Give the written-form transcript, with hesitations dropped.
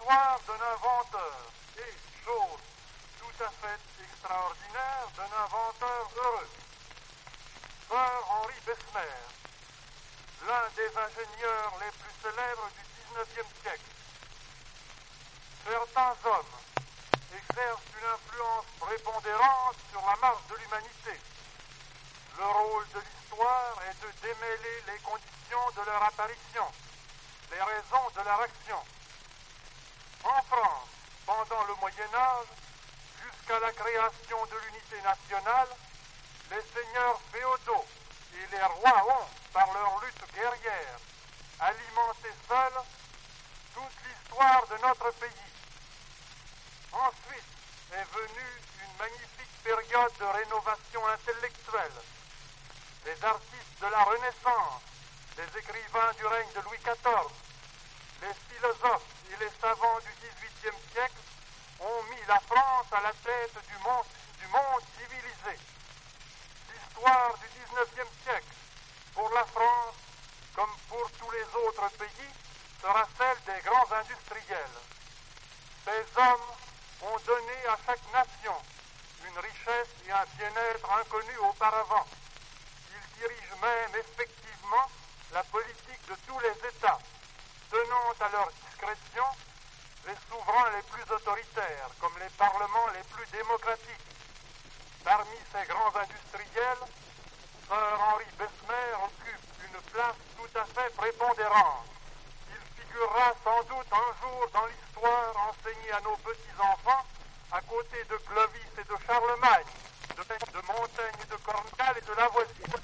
l'histoire d'un inventeur et, chose tout à fait extraordinaire, d'un inventeur heureux. Sir Henry Bessemer, l'un des ingénieurs les plus célèbres du XIXe siècle. Certains hommes exercent une influence prépondérante sur la marche de l'humanité. Le rôle de l'histoire est de démêler les conditions de leur apparition, les raisons de leur action. En France, pendant le Moyen-Âge, jusqu'à la création de l'unité nationale, les seigneurs féodaux et les rois ont, par leur lutte guerrière, alimenté seuls toute l'histoire de notre pays. Ensuite est venue une magnifique période de rénovation intellectuelle. Les artistes de la Renaissance, les écrivains du règne de Louis XIV, les philosophes et les savants du XVIIIe siècle ont mis la France à la tête du monde civilisé. L'histoire du XIXe siècle, pour la France, comme pour tous les autres pays, sera celle des grands industriels. Ces hommes ont donné à chaque nation une richesse et un bien-être inconnus auparavant. Ils dirigent même effectivement la politique de tous les États, tenant à leur discrétion les souverains les plus autoritaires, comme les parlements les plus démocratiques. Parmi ces grands industriels, Sir Henry Bessemer occupe une place tout à fait prépondérante. Il figurera sans doute un jour dans l'histoire enseignée à nos petits-enfants, à côté de Clovis et de Charlemagne, de Montaigne et de Corneille et de Lavoisier.